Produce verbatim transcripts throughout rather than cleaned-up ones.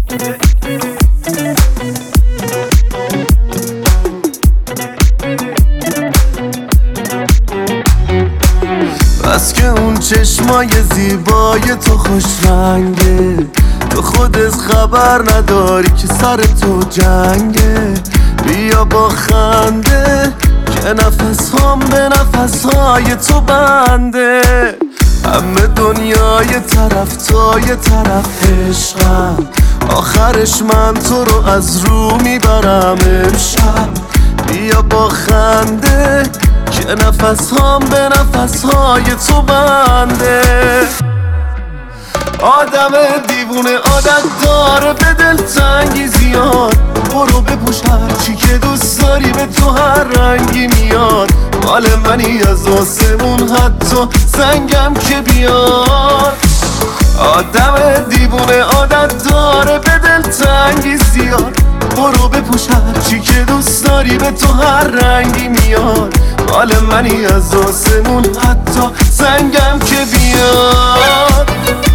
بس که اون چشمای زیبای تو خوش رنگه، تو خودت خبر نداری که سر تو جنگه. بیا با خنده که نفس هم به نفس های تو بنده. همه دنیای طرف تای طرف عشقم، آخرش من تو رو از رو میبرم امشب. بیا با خنده که نفس هم به نفس های تو بنده. آدم دیوونه عادت داره به دلتنگی زیاد، برو بپوش هرچی که دوست داری به تو هر رنگی میاد. مال منی از آسمون حتی سنگم که بیاد. آدم دیوونه عادت داره به دلتنگی زیاد، برو بپوش هرچی که دوست داری به تو هر رنگی میاد. مال منی از آسمون حتی سنگم که بیاد.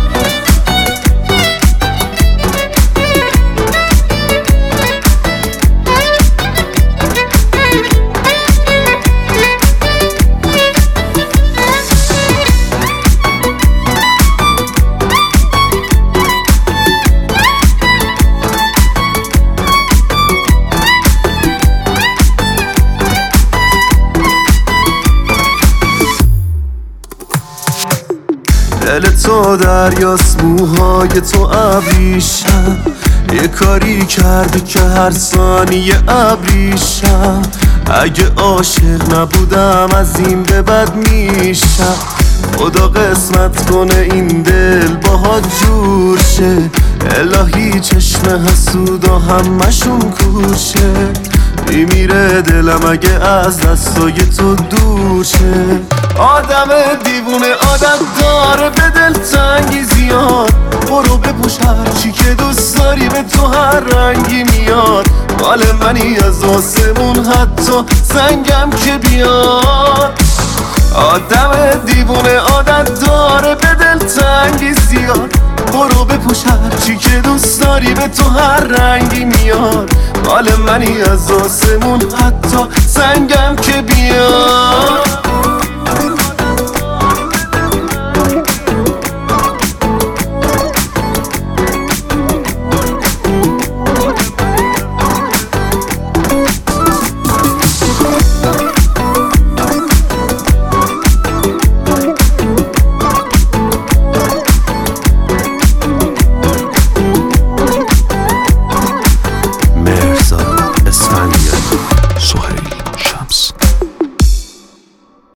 دل تو دریاست، موهای تو ابریشم. یه کاری کردی که هر ثانیه ابریشم. اگه عاشق نبودم از این به بد میشم. خدا قسمت کنه این دل باهات جور شه. الهی چشم حسودا همشون کوشه. میمیره دلم اگه از دستای تو دور شه. آدم دیوونه عادت داره به دلتنگی زیاد، برو بپوش هرچی که دوست داری به تو هر رنگی میاد. مال منی از آسمون حتی سنگم که بیاد. آدم دیوونه عادت داره به دلتنگی زیاد، برو بپوش هرچی که دوست داری به تو هر رنگی میاد. مال منی از آسمون حتی سنگم که بیاد.